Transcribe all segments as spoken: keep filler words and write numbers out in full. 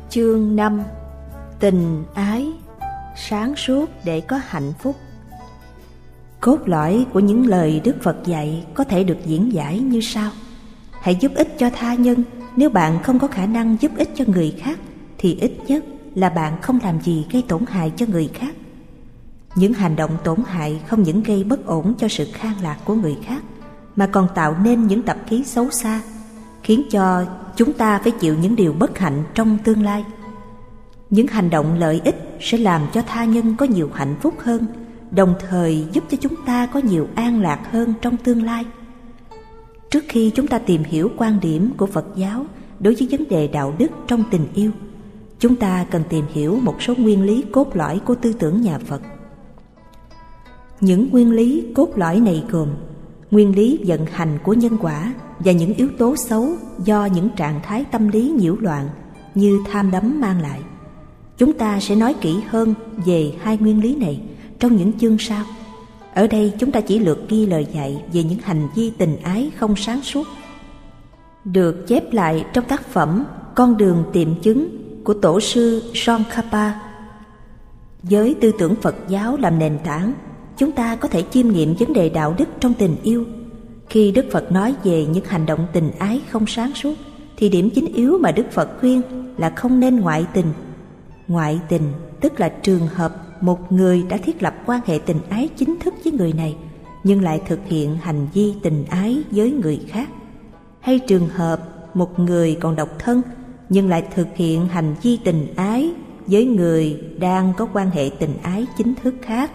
Chương năm. Tình ái sáng suốt để có hạnh phúc. Cốt lõi của những lời Đức Phật dạy có thể được diễn giải như sau. Hãy giúp ích cho tha nhân. Nếu bạn không có khả năng giúp ích cho người khác thì ít nhất là bạn không làm gì gây tổn hại cho người khác. Những hành động tổn hại không những gây bất ổn cho sự khang lạc của người khác, mà còn tạo nên những tập khí xấu xa, khiến cho chúng ta phải chịu những điều bất hạnh trong tương lai. Những hành động lợi ích sẽ làm cho tha nhân có nhiều hạnh phúc hơn, đồng thời giúp cho chúng ta có nhiều an lạc hơn trong tương lai. Trước khi chúng ta tìm hiểu quan điểm của Phật giáo đối với vấn đề đạo đức trong tình yêu, chúng ta cần tìm hiểu một số nguyên lý cốt lõi của tư tưởng nhà Phật. Những nguyên lý cốt lõi này gồm nguyên lý vận hành của nhân quả và những yếu tố xấu do những trạng thái tâm lý nhiễu loạn như tham đắm mang lại. Chúng ta sẽ nói kỹ hơn về hai nguyên lý này trong những chương sau. Ở đây chúng ta chỉ lược ghi lời dạy về những hành vi tình ái không sáng suốt, được chép lại trong tác phẩm Con đường tìm chứng của tổ sư Tsongkhapa. Với tư tưởng Phật giáo làm nền tảng, chúng ta có thể chiêm nghiệm vấn đề đạo đức trong tình yêu. Khi Đức Phật nói về những hành động tình ái không sáng suốt, thì điểm chính yếu mà Đức Phật khuyên là không nên ngoại tình. Ngoại tình tức là trường hợp một người đã thiết lập quan hệ tình ái chính thức với người này, nhưng lại thực hiện hành vi tình ái với người khác. Hay trường hợp một người còn độc thân, nhưng lại thực hiện hành vi tình ái với người đang có quan hệ tình ái chính thức khác.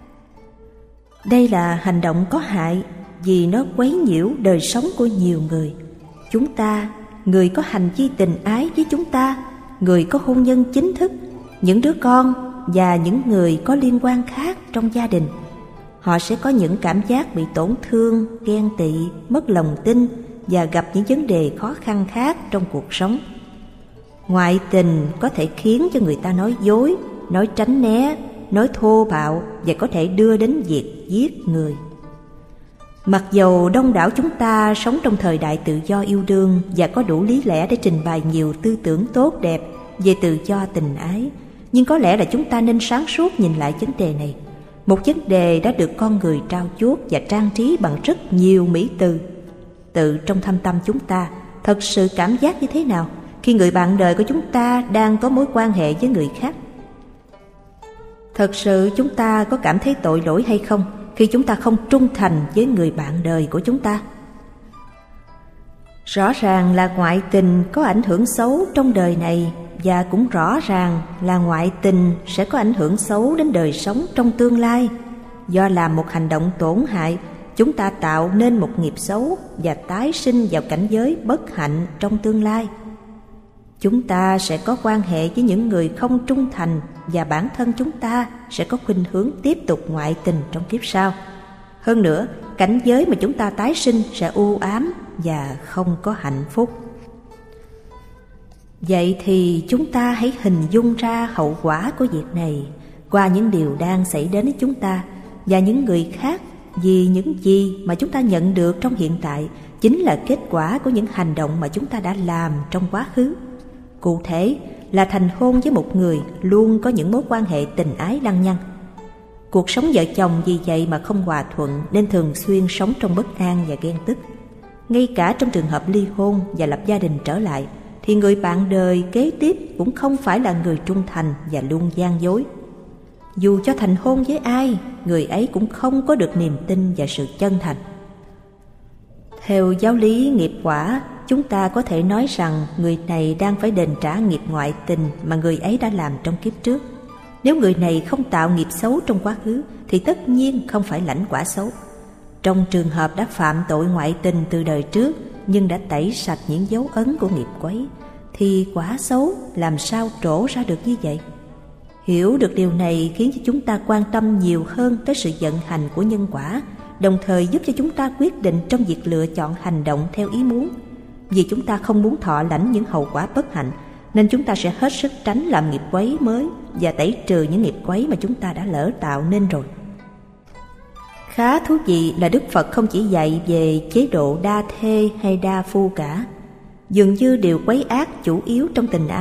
Đây là hành động có hại vì nó quấy nhiễu đời sống của nhiều người. Chúng ta, người có hành vi tình ái với chúng ta, người có hôn nhân chính thức, những đứa con và những người có liên quan khác trong gia đình, họ sẽ có những cảm giác bị tổn thương, ghen tị, mất lòng tin và gặp những vấn đề khó khăn khác trong cuộc sống. Ngoại tình có thể khiến cho người ta nói dối, nói tránh né, nói thô bạo và có thể đưa đến việc giết người. Mặc dầu đông đảo chúng ta sống trong thời đại tự do yêu đương và có đủ lý lẽ để trình bày nhiều tư tưởng tốt đẹp về tự do tình ái, nhưng có lẽ là chúng ta nên sáng suốt nhìn lại vấn đề này. Một vấn đề đã được con người trau chuốt và trang trí bằng rất nhiều mỹ từ. Tự trong thâm tâm chúng ta thật sự cảm giác như thế nào khi người bạn đời của chúng ta đang có mối quan hệ với người khác? Thật sự chúng ta có cảm thấy tội lỗi hay không khi chúng ta không trung thành với người bạn đời của chúng ta? Rõ ràng là ngoại tình có ảnh hưởng xấu trong đời này, và cũng rõ ràng là ngoại tình sẽ có ảnh hưởng xấu đến đời sống trong tương lai. Do làm một hành động tổn hại, chúng ta tạo nên một nghiệp xấu và tái sinh vào cảnh giới bất hạnh trong tương lai. Chúng ta sẽ có quan hệ với những người không trung thành, và bản thân chúng ta sẽ có khuynh hướng tiếp tục ngoại tình trong kiếp sau. Hơn nữa, cảnh giới mà chúng ta tái sinh sẽ u ám và không có hạnh phúc. Vậy thì chúng ta hãy hình dung ra hậu quả của việc này qua những điều đang xảy đến với chúng ta và những người khác, vì những gì mà chúng ta nhận được trong hiện tại chính là kết quả của những hành động mà chúng ta đã làm trong quá khứ. Cụ thể là thành hôn với một người luôn có những mối quan hệ tình ái lăng nhăng. Cuộc sống vợ chồng vì vậy mà không hòa thuận, nên thường xuyên sống trong bất an và ghen tức. Ngay cả trong trường hợp ly hôn và lập gia đình trở lại, thì người bạn đời kế tiếp cũng không phải là người trung thành và luôn gian dối. Dù cho thành hôn với ai, người ấy cũng không có được niềm tin và sự chân thành. Theo giáo lý nghiệp quả, chúng ta có thể nói rằng người này đang phải đền trả nghiệp ngoại tình mà người ấy đã làm trong kiếp trước. Nếu người này không tạo nghiệp xấu trong quá khứ thì tất nhiên không phải lãnh quả xấu. Trong trường hợp đã phạm tội ngoại tình từ đời trước nhưng đã tẩy sạch những dấu ấn của nghiệp quấy, thì quả xấu làm sao trổ ra được như vậy? Hiểu được điều này khiến cho chúng ta quan tâm nhiều hơn tới sự vận hành của nhân quả, đồng thời giúp cho chúng ta quyết định trong việc lựa chọn hành động theo ý muốn. Vì chúng ta không muốn thọ lãnh những hậu quả bất hạnh, nên chúng ta sẽ hết sức tránh làm nghiệp quấy mới và tẩy trừ những nghiệp quấy mà chúng ta đã lỡ tạo nên rồi. Khá thú vị là Đức Phật không chỉ dạy về chế độ đa thê hay đa phu cả. Dường như điều quấy ác chủ yếu trong tình ái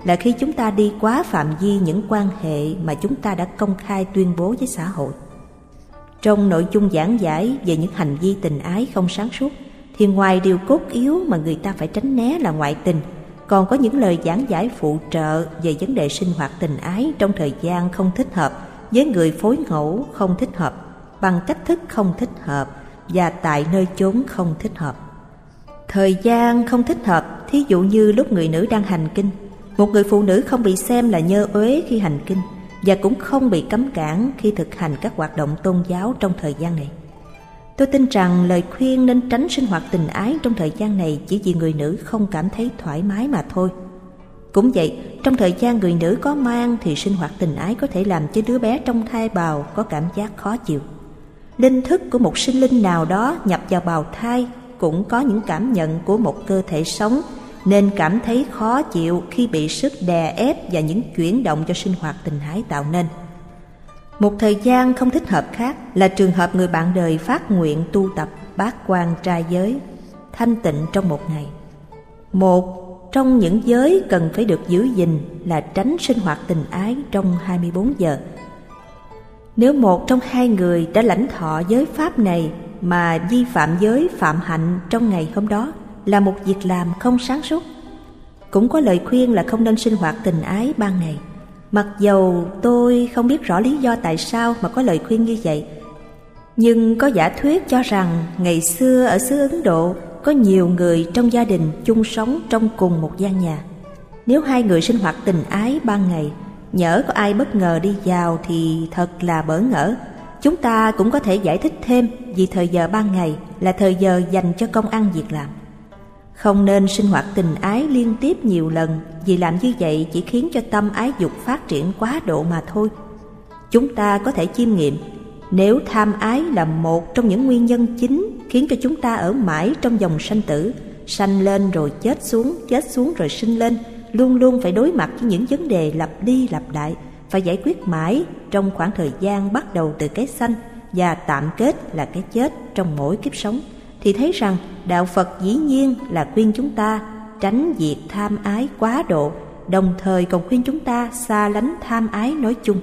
là khi chúng ta đi quá phạm vi những quan hệ mà chúng ta đã công khai tuyên bố với xã hội. Trong nội dung giảng giải về những hành vi tình ái không sáng suốt, thì ngoài điều cốt yếu mà người ta phải tránh né là ngoại tình, còn có những lời giảng giải phụ trợ về vấn đề sinh hoạt tình ái trong thời gian không thích hợp, với người phối ngẫu không thích hợp, bằng cách thức không thích hợp và tại nơi chốn không thích hợp. Thời gian không thích hợp, thí dụ như lúc người nữ đang hành kinh. Một người phụ nữ không bị xem là nhơ uế khi hành kinh, và cũng không bị cấm cản khi thực hành các hoạt động tôn giáo trong thời gian này. Tôi tin rằng lời khuyên nên tránh sinh hoạt tình ái trong thời gian này chỉ vì người nữ không cảm thấy thoải mái mà thôi. Cũng vậy, trong thời gian người nữ có mang thì sinh hoạt tình ái có thể làm cho đứa bé trong thai bào có cảm giác khó chịu. Linh thức của một sinh linh nào đó nhập vào bào thai cũng có những cảm nhận của một cơ thể sống, nên cảm thấy khó chịu khi bị sức đè ép và những chuyển động do sinh hoạt tình ái tạo nên. Một thời gian không thích hợp khác là trường hợp người bạn đời phát nguyện tu tập bát quan trai giới, thanh tịnh trong một ngày. Một trong những giới cần phải được giữ gìn là tránh sinh hoạt tình ái trong hai mươi bốn giờ. Nếu một trong hai người đã lãnh thọ giới pháp này mà vi phạm giới phạm hạnh trong ngày hôm đó là một việc làm không sáng suốt. Cũng có lời khuyên là không nên sinh hoạt tình ái ban ngày. Mặc dầu tôi không biết rõ lý do tại sao mà có lời khuyên như vậy, nhưng có giả thuyết cho rằng ngày xưa ở xứ Ấn Độ có nhiều người trong gia đình chung sống trong cùng một gian nhà. Nếu hai người sinh hoạt tình ái ban ngày, nhỡ có ai bất ngờ đi vào thì thật là bỡ ngỡ. Chúng ta cũng có thể giải thích thêm vì thời giờ ban ngày là thời giờ dành cho công ăn việc làm. Không nên sinh hoạt tình ái liên tiếp nhiều lần, vì làm như vậy chỉ khiến cho tâm ái dục phát triển quá độ mà thôi. Chúng ta có thể chiêm nghiệm, nếu tham ái là một trong những nguyên nhân chính khiến cho chúng ta ở mãi trong dòng sanh tử, sanh lên rồi chết xuống, chết xuống rồi sinh lên, luôn luôn phải đối mặt với những vấn đề lặp đi lặp lại, phải giải quyết mãi trong khoảng thời gian bắt đầu từ cái sanh và tạm kết là cái chết trong mỗi kiếp sống, thì thấy rằng Đạo Phật dĩ nhiên là khuyên chúng ta tránh việc tham ái quá độ, đồng thời còn khuyên chúng ta xa lánh tham ái nói chung.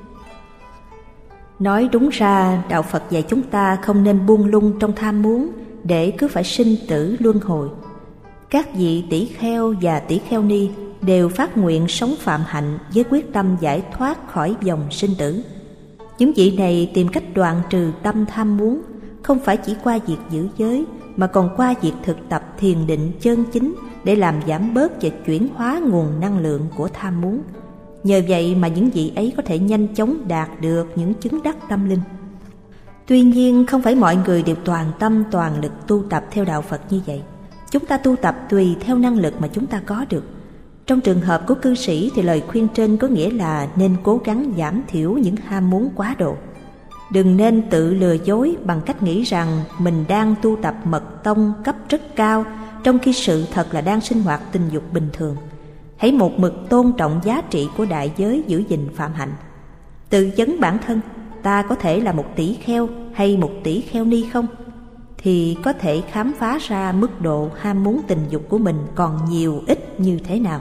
Nói đúng ra, Đạo Phật dạy chúng ta không nên buông lung trong tham muốn để cứ phải sinh tử luân hồi. Các vị tỷ kheo và tỷ kheo ni đều phát nguyện sống phạm hạnh với quyết tâm giải thoát khỏi vòng sinh tử. Những vị này tìm cách đoạn trừ tâm tham muốn, không phải chỉ qua việc giữ giới, mà còn qua việc thực tập thiền định chân chính để làm giảm bớt và chuyển hóa nguồn năng lượng của tham muốn. Nhờ vậy mà những vị ấy có thể nhanh chóng đạt được những chứng đắc tâm linh. Tuy nhiên, không phải mọi người đều toàn tâm toàn lực tu tập theo Đạo Phật như vậy. Chúng ta tu tập tùy theo năng lực mà chúng ta có được. Trong trường hợp của cư sĩ thì lời khuyên trên có nghĩa là nên cố gắng giảm thiểu những ham muốn quá độ. Đừng nên tự lừa dối bằng cách nghĩ rằng mình đang tu tập mật tông cấp rất cao, trong khi sự thật là đang sinh hoạt tình dục bình thường. Hãy một mực tôn trọng giá trị của đại giới giữ gìn phạm hạnh. Tự vấn bản thân, ta có thể là một tỷ kheo hay một tỷ kheo ni không? Thì có thể khám phá ra mức độ ham muốn tình dục của mình còn nhiều ít như thế nào.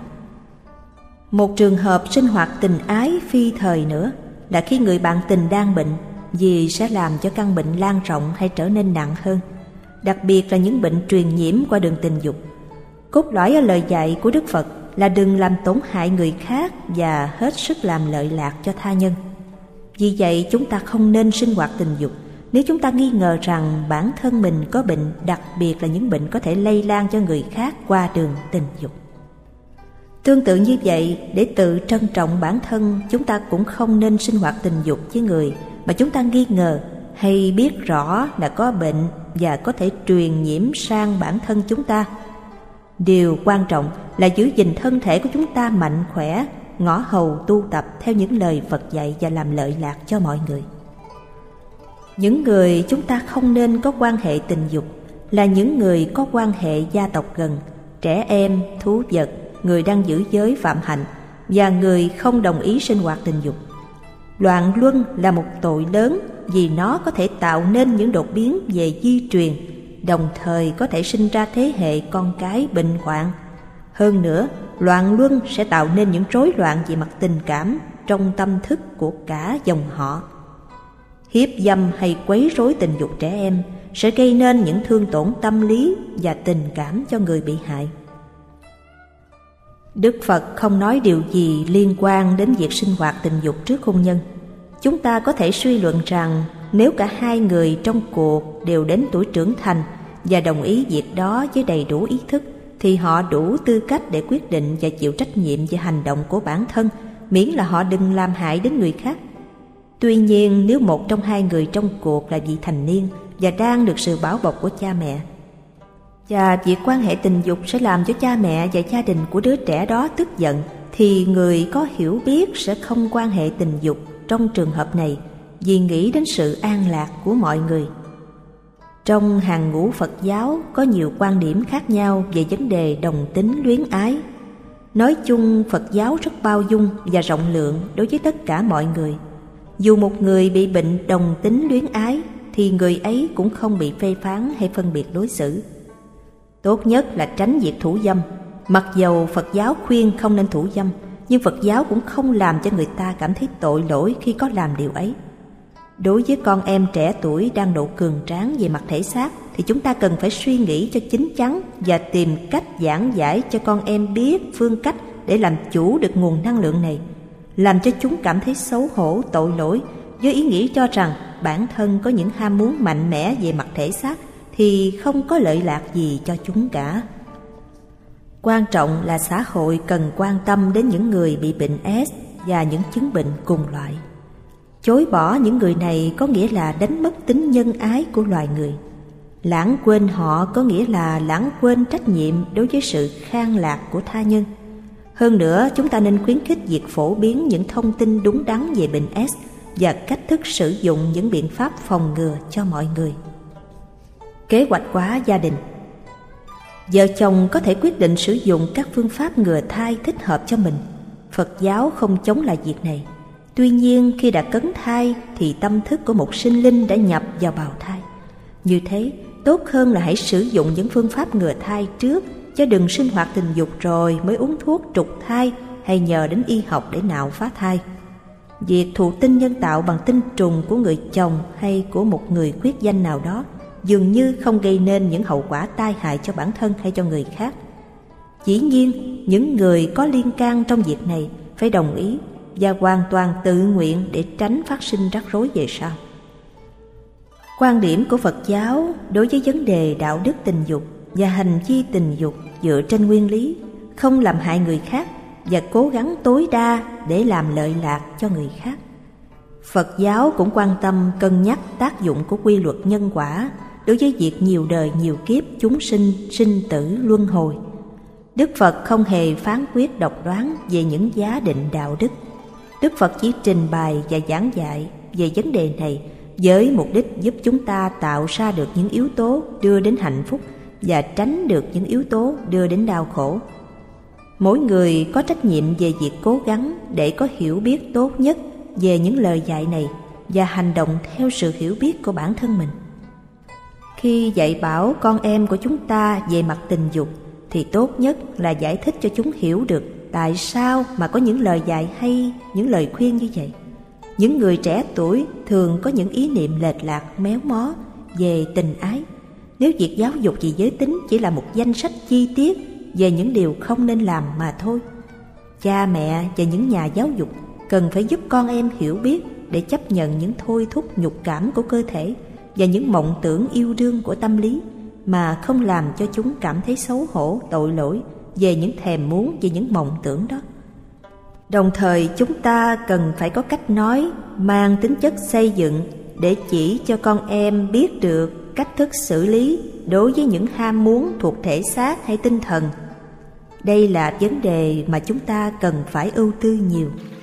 Một trường hợp sinh hoạt tình ái phi thời nữa là khi người bạn tình đang bệnh, vì sẽ làm cho căn bệnh lan rộng hay trở nên nặng hơn, đặc biệt là những bệnh truyền nhiễm qua đường tình dục. Cốt lõi ở lời dạy của Đức Phật là đừng làm tổn hại người khác và hết sức làm lợi lạc cho tha nhân. Vì vậy chúng ta không nên sinh hoạt tình dục nếu chúng ta nghi ngờ rằng bản thân mình có bệnh, đặc biệt là những bệnh có thể lây lan cho người khác qua đường tình dục. Tương tự như vậy, để tự trân trọng bản thân, chúng ta cũng không nên sinh hoạt tình dục với người mà chúng ta nghi ngờ hay biết rõ là có bệnh và có thể truyền nhiễm sang bản thân chúng ta. Điều quan trọng là giữ gìn thân thể của chúng ta mạnh khỏe, ngõ hầu tu tập theo những lời Phật dạy và làm lợi lạc cho mọi người. Những người chúng ta không nên có quan hệ tình dục là những người có quan hệ gia tộc gần, trẻ em, thú vật, người đang giữ giới phạm hạnh và người không đồng ý sinh hoạt tình dục. Loạn luân là một tội lớn vì nó có thể tạo nên những đột biến về di truyền, đồng thời có thể sinh ra thế hệ con cái bệnh hoạn. Hơn nữa, loạn luân sẽ tạo nên những rối loạn về mặt tình cảm trong tâm thức của cả dòng họ. Hiếp dâm hay quấy rối tình dục trẻ em sẽ gây nên những thương tổn tâm lý và tình cảm cho người bị hại. Đức Phật không nói điều gì liên quan đến việc sinh hoạt tình dục trước hôn nhân. Chúng ta có thể suy luận rằng nếu cả hai người trong cuộc đều đến tuổi trưởng thành và đồng ý việc đó với đầy đủ ý thức, thì họ đủ tư cách để quyết định và chịu trách nhiệm về hành động của bản thân, miễn là họ đừng làm hại đến người khác. Tuy nhiên, nếu một trong hai người trong cuộc là vị thành niên và đang được sự bảo bọc của cha mẹ, và việc quan hệ tình dục sẽ làm cho cha mẹ và gia đình của đứa trẻ đó tức giận, thì người có hiểu biết sẽ không quan hệ tình dục trong trường hợp này vì nghĩ đến sự an lạc của mọi người. Trong hàng ngũ Phật giáo có nhiều quan điểm khác nhau về vấn đề đồng tính luyến ái. Nói chung, Phật giáo rất bao dung và rộng lượng đối với tất cả mọi người. Dù một người bị bệnh đồng tính luyến ái thì người ấy cũng không bị phê phán hay phân biệt đối xử. Tốt nhất là tránh việc thủ dâm. Mặc dầu Phật giáo khuyên không nên thủ dâm, nhưng Phật giáo cũng không làm cho người ta cảm thấy tội lỗi khi có làm điều ấy. Đối với con em trẻ tuổi đang độ cường tráng về mặt thể xác thì chúng ta cần phải suy nghĩ cho chín chắn và tìm cách giảng giải cho con em biết phương cách để làm chủ được nguồn năng lượng này, làm cho chúng cảm thấy xấu hổ, tội lỗi với ý nghĩ cho rằng bản thân có những ham muốn mạnh mẽ về mặt thể xác thì không có lợi lạc gì cho chúng cả. Quan trọng là xã hội cần quan tâm đến những người bị bệnh ét và những chứng bệnh cùng loại. Chối bỏ những người này có nghĩa là đánh mất tính nhân ái của loài người. Lãng quên họ có nghĩa là lãng quên trách nhiệm đối với sự khang lạc của tha nhân. Hơn nữa, chúng ta nên khuyến khích việc phổ biến những thông tin đúng đắn về bệnh ét và cách thức sử dụng những biện pháp phòng ngừa cho mọi người. Kế hoạch hóa gia đình. Vợ chồng có thể quyết định sử dụng các phương pháp ngừa thai thích hợp cho mình. Phật giáo không chống lại việc này. Tuy nhiên, khi đã cấn thai thì tâm thức của một sinh linh đã nhập vào bào thai. Như thế, tốt hơn là hãy sử dụng những phương pháp ngừa thai trước, chứ đừng sinh hoạt tình dục rồi mới uống thuốc trục thai hay nhờ đến y học để nạo phá thai. Việc thụ tinh nhân tạo bằng tinh trùng của người chồng hay của một người khuyết danh nào đó dường như không gây nên những hậu quả tai hại cho bản thân hay cho người khác. Dĩ nhiên, những người có liên can trong việc này phải đồng ý và hoàn toàn tự nguyện để tránh phát sinh rắc rối về sau. Quan điểm của Phật giáo đối với vấn đề đạo đức tình dục và hành vi tình dục dựa trên nguyên lý không làm hại người khác và cố gắng tối đa để làm lợi lạc cho người khác. Phật giáo cũng quan tâm cân nhắc tác dụng của quy luật nhân quả đối với việc nhiều đời nhiều kiếp chúng sinh sinh tử luân hồi. Đức Phật không hề phán quyết độc đoán về những giá định đạo đức. Đức Phật chỉ trình bày và giảng dạy về vấn đề này với mục đích giúp chúng ta tạo ra được những yếu tố đưa đến hạnh phúc và tránh được những yếu tố đưa đến đau khổ. Mỗi người có trách nhiệm về việc cố gắng để có hiểu biết tốt nhất về những lời dạy này và hành động theo sự hiểu biết của bản thân mình. Khi dạy bảo con em của chúng ta về mặt tình dục thì tốt nhất là giải thích cho chúng hiểu được tại sao mà có những lời dạy hay, những lời khuyên như vậy. Những người trẻ tuổi thường có những ý niệm lệch lạc méo mó về tình ái. Nếu việc giáo dục về giới tính chỉ là một danh sách chi tiết về những điều không nên làm mà thôi, cha mẹ và những nhà giáo dục cần phải giúp con em hiểu biết để chấp nhận những thôi thúc nhục cảm của cơ thể và những mộng tưởng yêu đương của tâm lý mà không làm cho chúng cảm thấy xấu hổ, tội lỗi về những thèm muốn, về những mộng tưởng đó. Đồng thời chúng ta cần phải có cách nói mang tính chất xây dựng để chỉ cho con em biết được cách thức xử lý đối với những ham muốn thuộc thể xác hay tinh thần. Đây là vấn đề mà chúng ta cần phải ưu tư nhiều.